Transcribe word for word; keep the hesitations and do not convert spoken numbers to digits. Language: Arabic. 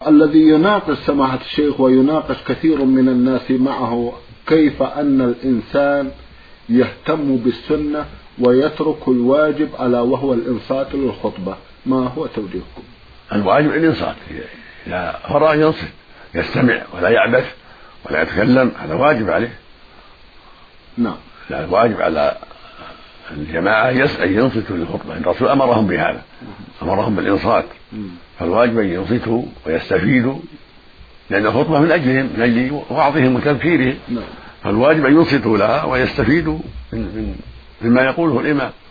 الذي يناقش سماحة الشيخ ويناقش كثير من الناس معه كيف أن الإنسان يهتم بالسنة ويترك الواجب ألا وهو الإنصات للخطبة، ما هو توجيهكم؟ الواجب الإنصات، إذا فرغ ينصت يستمع ولا يعبث ولا يتكلم، هذا واجب عليه. نعم. لا، الواجب على الجماعة يسعى ينصتوا للخطبة، الرسول أمرهم بهذا، أمرهم بالإنصات، فالواجب أن ينصتوا ويستفيدوا، لأن الخطبة من أجلهم، من أجل وعظهم وتذكيرهم، فالواجب أن ينصتوا لها ويستفيدوا من مما يقوله الإمام.